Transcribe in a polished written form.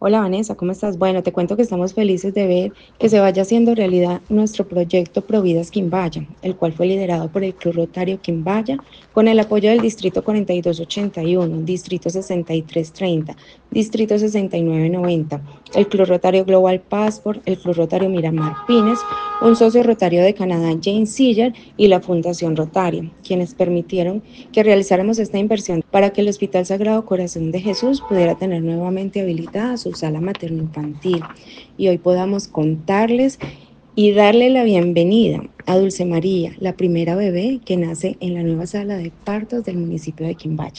Hola Vanessa, ¿cómo estás? Bueno, te cuento que estamos felices de ver que se vaya haciendo realidad nuestro proyecto Providas Quimbaya, el cual fue liderado por el Club Rotario Quimbaya con el apoyo del Distrito 4281, Distrito 6330, Distrito 6990, el Club Rotario Global Passport, el Club Rotario Miramar Pines, un socio rotario de Canadá, Jane Siller, y la Fundación Rotaria, quienes permitieron que realizáramos esta inversión para que el Hospital Sagrado Corazón de Jesús pudiera tener nuevamente habilitada su sala materno-infantil y hoy podamos contarles y darle la bienvenida a Dulce María, la primera bebé que nace en la nueva sala de partos del municipio de Quimbaya.